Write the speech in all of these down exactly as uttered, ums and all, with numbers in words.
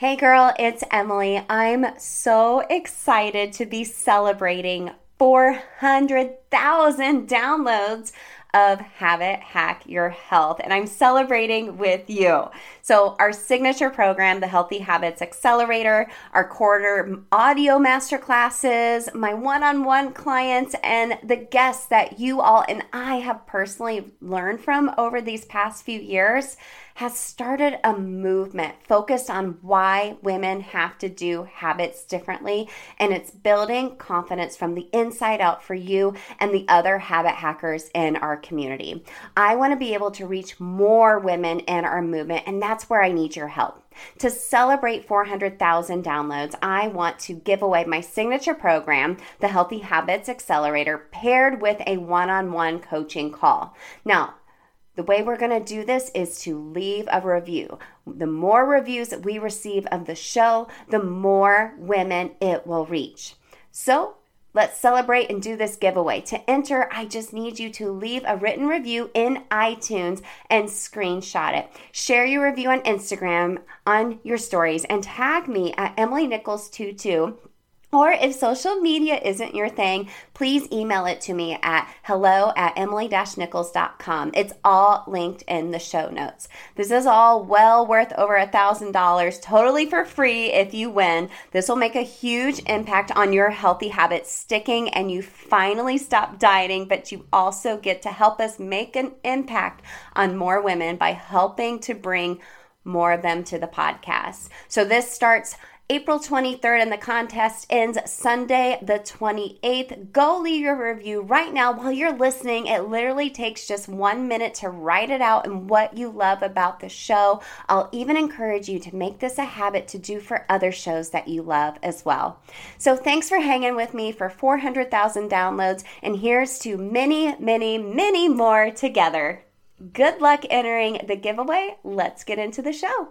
Hey girl, it's Emily. I'm so excited to be celebrating four hundred thousand downloads of Habit Hack Your Health, and I'm celebrating with you. So our signature program, the Healthy Habits Accelerator, our quarter audio masterclasses, my one-on-one clients, and the guests that you all and I have personally learned from over these past few years has started a movement focused on why women have to do habits differently, and it's building confidence from the inside out for you and the other habit hackers in our community. I want to be able to reach more women in our movement, and that's where I need your help. To celebrate four hundred thousand downloads, I want to give away my signature program, the Healthy Habits Accelerator, paired with a one-on-one coaching call. Now, the way we're going to do this is to leave a review. The more reviews that we receive of the show, the more women it will reach. So let's celebrate and do this giveaway. To enter, I just need you to leave a written review in iTunes and screenshot it. Share your review on Instagram on your stories and tag me at Emily Nichols twenty-two. Or if social media isn't your thing, please email it to me at hello at emily dash nichols dot com. It's all linked in the show notes. This is all well worth over a thousand dollars, totally for free if you win. This will make a huge impact on your healthy habits sticking and you finally stop dieting, but you also get to help us make an impact on more women by helping to bring more of them to the podcast. So this starts April twenty-third, and the contest ends Sunday the twenty-eighth. Go leave your review right now while you're listening. It literally takes just one minute to write it out and what you love about the show. I'll even encourage you to make this a habit to do for other shows that you love as well. So thanks for hanging with me for four hundred thousand downloads, and here's to many, many, many more together. Good luck entering the giveaway. Let's get into the show.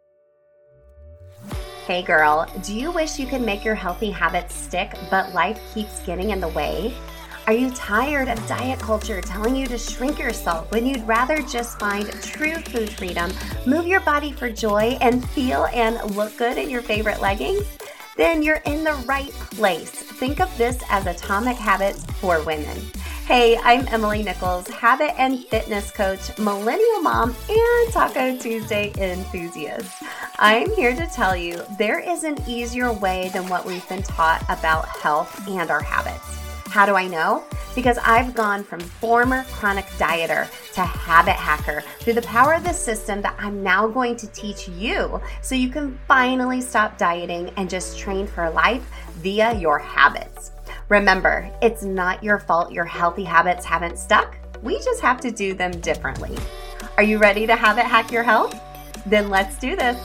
Hey girl, do you wish you could make your healthy habits stick, but life keeps getting in the way? Are you tired of diet culture telling you to shrink yourself when you'd rather just find true food freedom, move your body for joy, and feel and look good in your favorite leggings? Then you're in the right place. Think of this as Atomic Habits for women. Hey, I'm Emily Nichols, habit and fitness coach, millennial mom, and Taco Tuesday enthusiast. I'm here to tell you there is an easier way than what we've been taught about health and our habits. How do I know? Because I've gone from former chronic dieter to habit hacker through the power of the system that I'm now going to teach you so you can finally stop dieting and just train for life via your habits. Remember, it's not your fault your healthy habits haven't stuck. We just have to do them differently. Are you ready to habit hack your health? Then let's do this.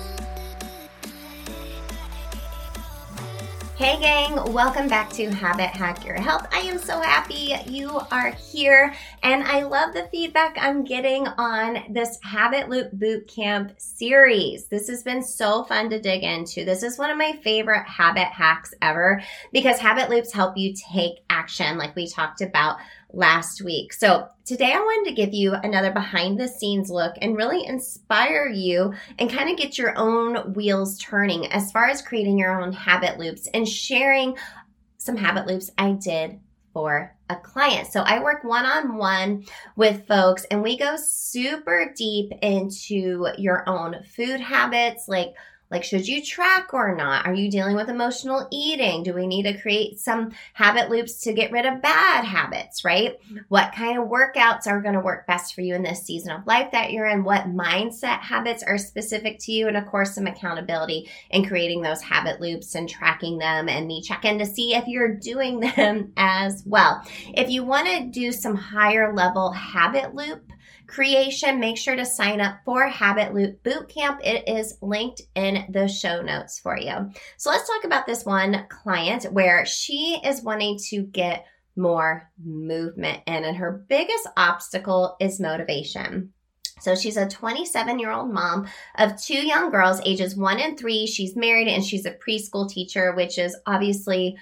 Hey gang, welcome back to Habit Hack Your Health. I am so happy you are here, and I love the feedback I'm getting on this Habit Loop Bootcamp series. This has been so fun to dig into. This is one of my favorite habit hacks ever because habit loops help you take action like we talked about last week. So today I wanted to give you another behind the scenes look and really inspire you and kind of get your own wheels turning as far as creating your own habit loops and sharing some habit loops I did for a client. So I work one-on-one with folks and we go super deep into your own food habits, like Like, should you track or not? Are you dealing with emotional eating? Do we need to create some habit loops to get rid of bad habits, right? What kind of workouts are going to work best for you in this season of life that you're in? What mindset habits are specific to you? And of course, some accountability in creating those habit loops and tracking them, and me check in to see if you're doing them as well. If you want to do some higher level habit loop creation, make sure to sign up for Habit Loop Bootcamp. It is linked in the show notes for you. So let's talk about this one client where she is wanting to get more movement in, and her biggest obstacle is motivation. So she's a twenty-seven-year-old mom of two young girls, ages one and three. She's married and she's a preschool teacher, which is obviously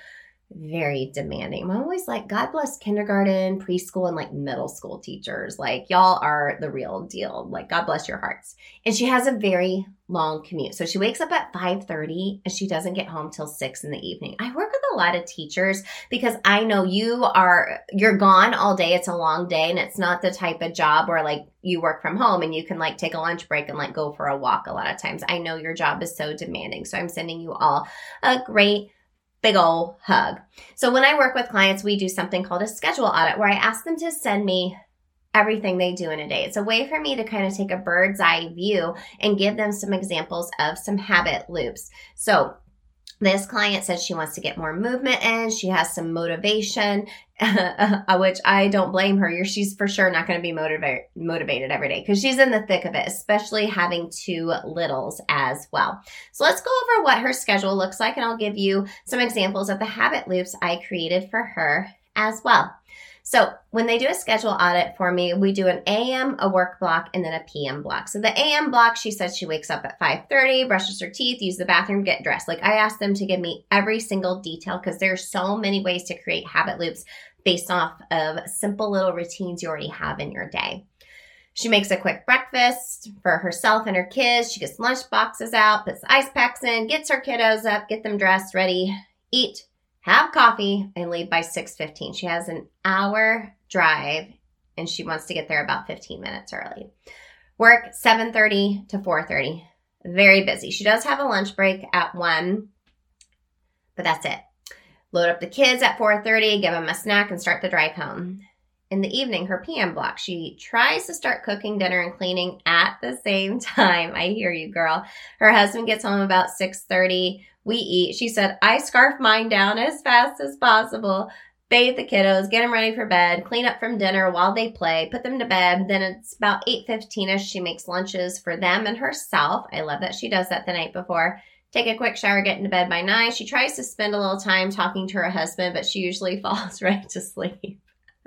very demanding. I'm always like, God bless kindergarten, preschool, and like middle school teachers. Like, y'all are the real deal. Like, God bless your hearts. And she has a very long commute. So she wakes up at five thirty and she doesn't get home till six in the evening. I work with a lot of teachers because I know you are, you're gone all day. It's a long day, and it's not the type of job where like you work from home and you can like take a lunch break and like go for a walk a lot of times. I know your job is so demanding. So I'm sending you all a great big ol' hug. So when I work with clients, we do something called a schedule audit where I ask them to send me everything they do in a day. It's a way for me to kind of take a bird's eye view and give them some examples of some habit loops. So this client says she wants to get more movement in. She has some motivation, which I don't blame her. She's for sure not going to be motivated motivated every day because she's in the thick of it, especially having two littles as well. So let's go over what her schedule looks like, and I'll give you some examples of the habit loops I created for her as well. So when they do a schedule audit for me, we do an A M, a work block, and then a P M block. So the A M block, she says she wakes up at five thirty, brushes her teeth, uses the bathroom, get dressed. Like, I asked them to give me every single detail because there's so many ways to create habit loops based off of simple little routines you already have in your day. She makes a quick breakfast for herself and her kids. She gets lunch boxes out, puts the ice packs in, gets her kiddos up, get them dressed, ready, eat, have coffee, and leave by six fifteen. She has an hour drive, and she wants to get there about fifteen minutes early. Work seven thirty to four thirty. Very busy. She does have a lunch break at one, but that's it. Load up the kids at four thirty, give them a snack, and start the drive home. In the evening, her P M block, she tries to start cooking dinner and cleaning at the same time. I hear you, girl. Her husband gets home about six thirty. We eat. She said, I scarf mine down as fast as possible, bathe the kiddos, get them ready for bed, clean up from dinner while they play, put them to bed. Then it's about eight fifteen-ish. She makes lunches for them and herself. I love that she does that the night before. Take a quick shower, get into bed by nine. She tries to spend a little time talking to her husband, but she usually falls right to sleep.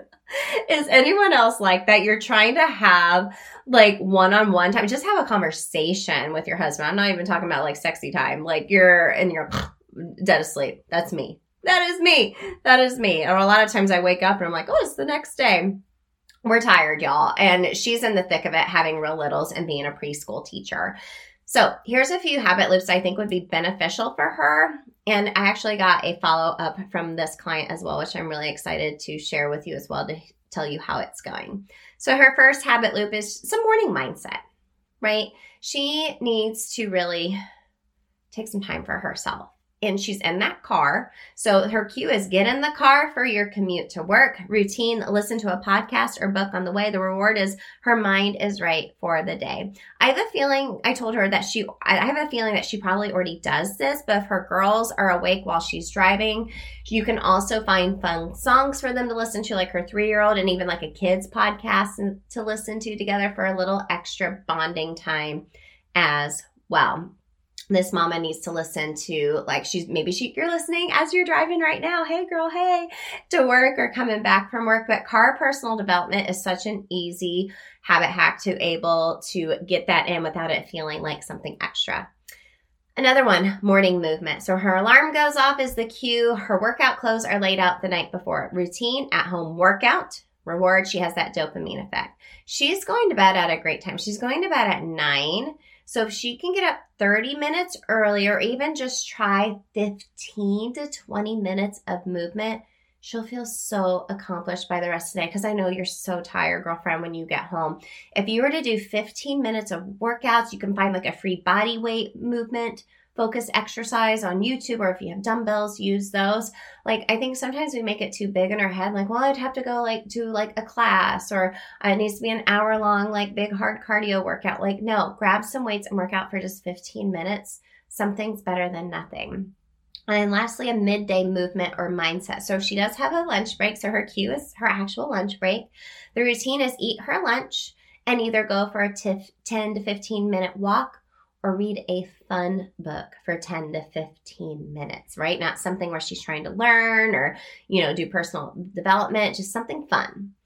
Is anyone else like that? You're trying to have like one-on-one time. Just have a conversation with your husband. I'm not even talking about like sexy time. Like you're and you're dead asleep. That's me. That is me. That is me. Or a lot of times I wake up and I'm like, oh, it's the next day. We're tired, y'all. And she's in the thick of it, having real littles and being a preschool teacher. So here's a few habit loops I think would be beneficial for her. And I actually got a follow-up from this client as well, which I'm really excited to share with you as well to tell you how it's going. So her first habit loop is some morning mindset, right? She needs to really take some time for herself. And she's in that car. So her cue is get in the car for your commute to work. Routine, listen to a podcast or book on the way. The reward is her mind is right for the day. I have a feeling, I told her that she, I have a feeling that she probably already does this, but if her girls are awake while she's driving, you can also find fun songs for them to listen to, like her three-year-old, and even like a kid's podcast to listen to together for a little extra bonding time as well. This mama needs to listen to, like, she's maybe she you're listening as you're driving right now. Hey, girl, hey, to work or coming back from work. But car personal development is such an easy habit hack to able to get that in without it feeling like something extra. Another one, morning movement. So her alarm goes off is the cue. Her workout clothes are laid out the night before. Routine, at-home workout. Reward, she has that dopamine effect. She's going to bed at a great time. She's going to bed at nine. So if she can get up thirty minutes earlier, or even just try fifteen to twenty minutes of movement, she'll feel so accomplished by the rest of the day. Because I know you're so tired, girlfriend, when you get home. If you were to do fifteen minutes of workouts, you can find like a free body weight movement focused exercise on YouTube, or if you have dumbbells, use those. Like, I think sometimes we make it too big in our head. Like, well, I'd have to go like do like a class, or it needs to be an hour long, like big hard cardio workout. Like, no, grab some weights and work out for just fifteen minutes. Something's better than nothing. And then lastly, a midday movement or mindset. So she does have a lunch break. So her cue is her actual lunch break. The routine is eat her lunch and either go for a ten to fifteen minute walk or read a fun book for ten to fifteen minutes, right? Not something where she's trying to learn or, you know, do personal development, just something fun.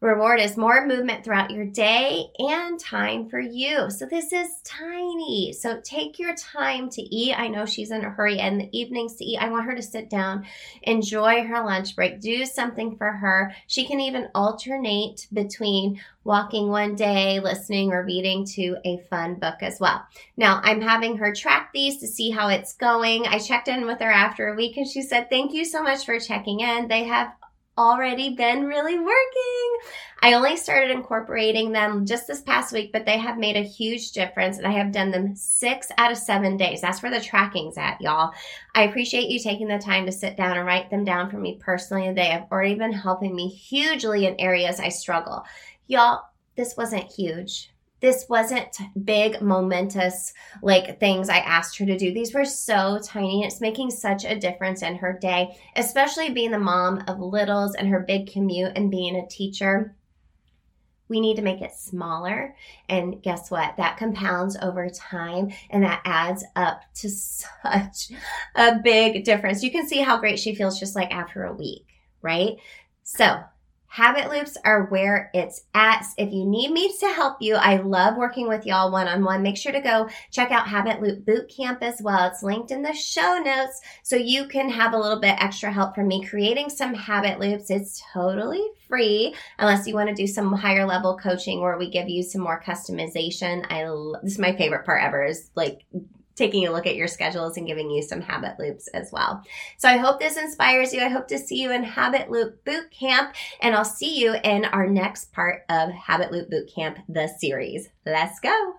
reward is more movement throughout your day and time for you. So this is tiny. So take your time to eat. I know she's in a hurry and the evenings to eat. I want her to sit down, enjoy her lunch break, do something for her. She can even alternate between walking one day, listening or reading to a fun book as well. Now, I'm having her track these to see how it's going. I checked in with her after a week and she said, thank you so much for checking in. They have already been really working. I only started incorporating them just this past week, but they have made a huge difference, and I have done them six out of seven days. That's where the tracking's at, y'all. I appreciate you taking the time to sit down and write them down for me personally. They have already been helping me hugely in areas I struggle. Y'all, this wasn't huge. This wasn't big, momentous, like things I asked her to do. These were so tiny. It's making such a difference in her day, especially being the mom of littles and her big commute and being a teacher. We need to make it smaller. And guess what? That compounds over time, and that adds up to such a big difference. You can see how great she feels just like after a week, right? So Habit Loops are where it's at. If you need me to help you, I love working with y'all one-on-one. Make sure to go check out Habit Loop Bootcamp as well. It's linked in the show notes so you can have a little bit extra help from me creating some habit loops. It's totally free unless you want to do some higher level coaching where we give you some more customization. I lo- this is my favorite part ever, is like taking a look at your schedules and giving you some habit loops as well. So I hope this inspires you. I hope to see you in Habit Loop Bootcamp, and I'll see you in our next part of Habit Loop Bootcamp, the series. Let's go.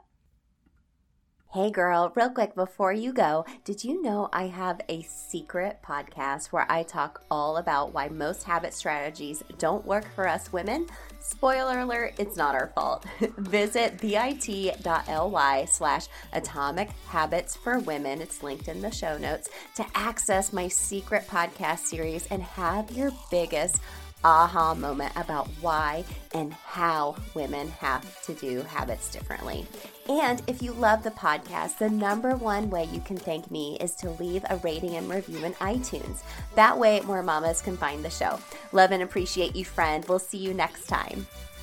Hey girl, real quick before you go, did you know I have a secret podcast where I talk all about why most habit strategies don't work for us women? Spoiler alert, it's not our fault. Visit bit.ly slash atomic habits for women. It's linked in the show notes to access my secret podcast series and have your biggest aha moment about why and how women have to do habits differently. And if you love the podcast, the number one way you can thank me is to leave a rating and review in iTunes. That way more mamas can find the show. Love and appreciate you, friend. We'll see you next time.